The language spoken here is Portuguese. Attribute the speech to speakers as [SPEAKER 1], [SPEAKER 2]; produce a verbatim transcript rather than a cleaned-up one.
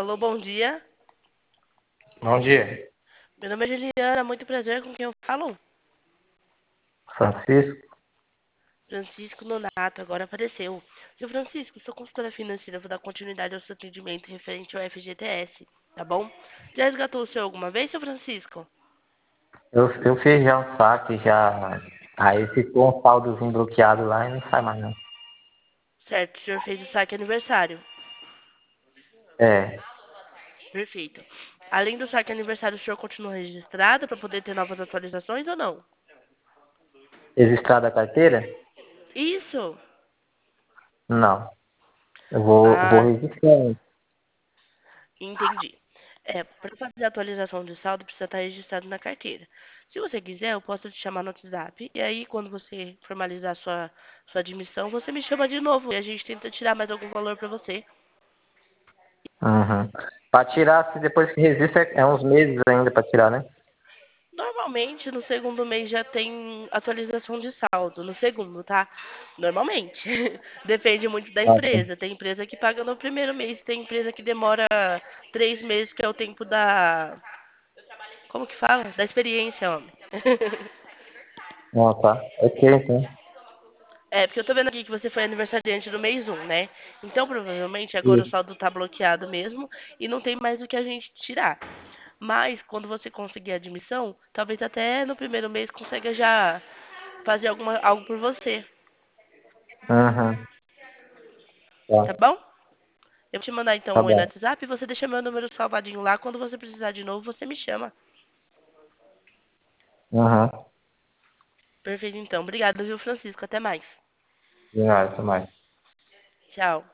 [SPEAKER 1] Alô, bom dia.
[SPEAKER 2] Bom dia,
[SPEAKER 1] Meu nome é Juliana, muito prazer com quem eu falo.
[SPEAKER 2] Francisco.
[SPEAKER 1] Francisco Nonato, agora apareceu. Seu Francisco, sou consultora financeira, vou dar continuidade ao seu atendimento referente ao F G T S, tá bom? Já resgatou o seu alguma vez, seu Francisco?
[SPEAKER 2] Eu, eu fiz já um saque, já. Aí ficou um saldozinho bloqueado lá e não sai mais não.
[SPEAKER 1] Certo, o senhor fez o saque aniversário.
[SPEAKER 2] É,
[SPEAKER 1] Perfeito. Além do saque aniversário, o senhor continua registrado para poder ter novas atualizações ou não?
[SPEAKER 2] registrada a carteira?
[SPEAKER 1] Isso!
[SPEAKER 2] Não. Eu vou, vou
[SPEAKER 1] Ah,
[SPEAKER 2] registrar. hein?
[SPEAKER 1] entendi. É, para fazer a atualização de saldo, precisa estar registrado na carteira. Se você quiser, eu posso te chamar no WhatsApp. E aí, quando você formalizar sua, sua admissão, você me chama de novo. E a gente tenta tirar mais algum valor para você.
[SPEAKER 2] Uhum. Para tirar, se depois que registra, é é uns meses ainda para tirar, né?
[SPEAKER 1] Normalmente, no segundo mês já tem atualização de saldo. No segundo, tá? Normalmente. Depende muito da
[SPEAKER 2] Ah, tá.
[SPEAKER 1] empresa. Tem empresa que paga no primeiro mês. Tem empresa que demora três meses, que é o tempo da... Como que fala? Da experiência, homem.
[SPEAKER 2] Ah, tá. Ok, então.
[SPEAKER 1] É, porque eu tô vendo aqui que você foi aniversariante do mês um, né? Então, provavelmente, agora o
[SPEAKER 2] Isso.
[SPEAKER 1] saldo tá bloqueado mesmo e não tem mais o que a gente tirar. Mas, quando você conseguir a admissão, talvez até no primeiro mês consiga já fazer alguma, algo por você,
[SPEAKER 2] Uhum.
[SPEAKER 1] tá
[SPEAKER 2] Tá,
[SPEAKER 1] bom? Eu vou te mandar então
[SPEAKER 2] tá
[SPEAKER 1] um oi no
[SPEAKER 2] bom.
[SPEAKER 1] WhatsApp e você deixa meu número salvadinho lá. Quando você precisar de novo, você me chama.
[SPEAKER 2] Uhum.
[SPEAKER 1] Perfeito, então. Obrigada, viu, Francisco? Até mais.
[SPEAKER 2] De nada, até mais.
[SPEAKER 1] Tchau.